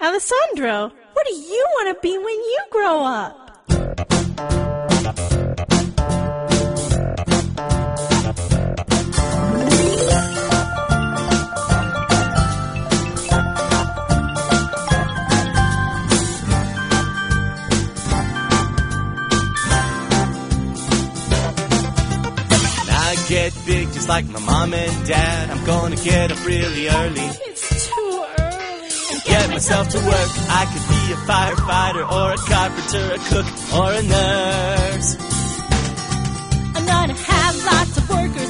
Alessandro, what do you want to be when you grow up? Get big just like my mom and dad. I'm gonna get up really early. It's too early. Get myself to work. I could be a firefighter or a carpenter, a cook or a nurse. I'm gonna have lots of workers